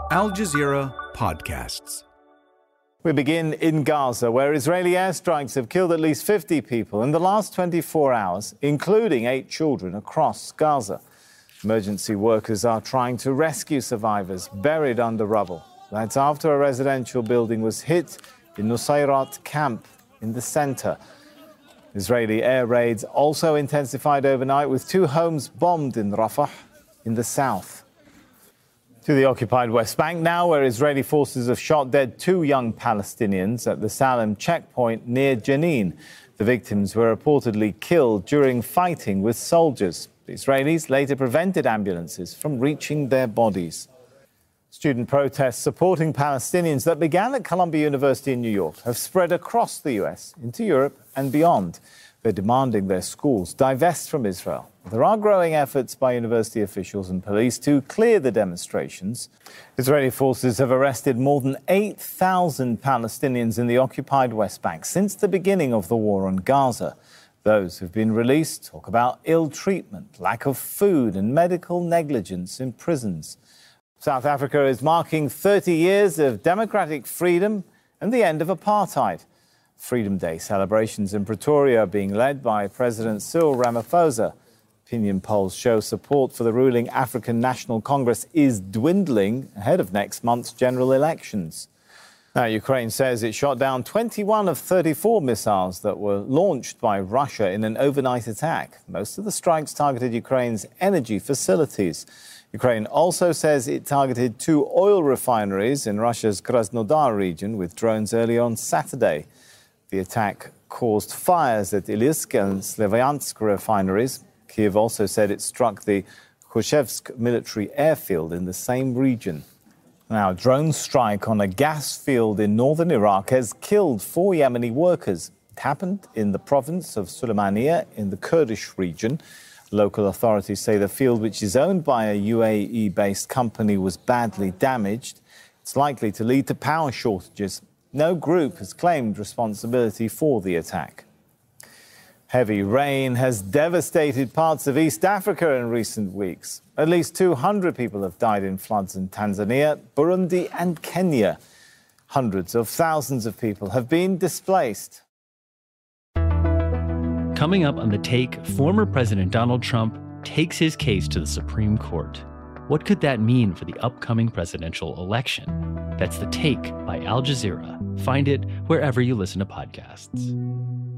Al Jazeera Podcasts. We begin in Gaza, where Israeli airstrikes have killed at least 50 people in the last 24 hours, including 8 children across Gaza. Emergency workers are trying to rescue survivors buried under rubble. That's after a residential building was hit in Nusayrat camp in the center. Israeli air raids also intensified overnight, with 2 homes bombed in Rafah in the south. To the occupied West Bank now, where Israeli forces have shot dead 2 young Palestinians at the Salem checkpoint near Jenin. The victims were reportedly killed during fighting with soldiers. The Israelis later prevented ambulances from reaching their bodies. Student protests supporting Palestinians that began at Columbia University in New York have spread across the U.S. into Europe and beyond. They're demanding their schools divest from Israel. There are growing efforts by university officials and police to clear the demonstrations. Israeli forces have arrested more than 8,000 Palestinians in the occupied West Bank since the beginning of the war on Gaza. Those who've been released talk about ill treatment, lack of food and medical negligence in prisons. South Africa is marking 30 years of democratic freedom and the end of apartheid. Freedom Day celebrations in Pretoria are being led by President Cyril Ramaphosa. Opinion polls show support for the ruling African National Congress is dwindling ahead of next month's general elections. Now, Ukraine says it shot down 21 of 34 missiles that were launched by Russia in an overnight attack. Most of the strikes targeted Ukraine's energy facilities. Ukraine also says it targeted 2 oil refineries in Russia's Krasnodar region with drones early on Saturday. The attack caused fires at Ilysk and Slavyansk refineries. Kyiv also said it struck the Khushevsk military airfield in the same region. Now, a drone strike on a gas field in northern Iraq has killed 4 Yemeni workers. It happened in the province of Sulaymaniyah in the Kurdish region. Local authorities say the field, which is owned by a UAE-based company, was badly damaged. It's likely to lead to power shortages. No group has claimed responsibility for the attack. Heavy rain has devastated parts of East Africa in recent weeks. At least 200 people have died in floods in Tanzania, Burundi and Kenya. Hundreds of thousands of people have been displaced. Coming up on The Take, former President Donald Trump takes his case to the Supreme Court. What could that mean for the upcoming presidential election? That's The Take by Al Jazeera. Find it wherever you listen to podcasts.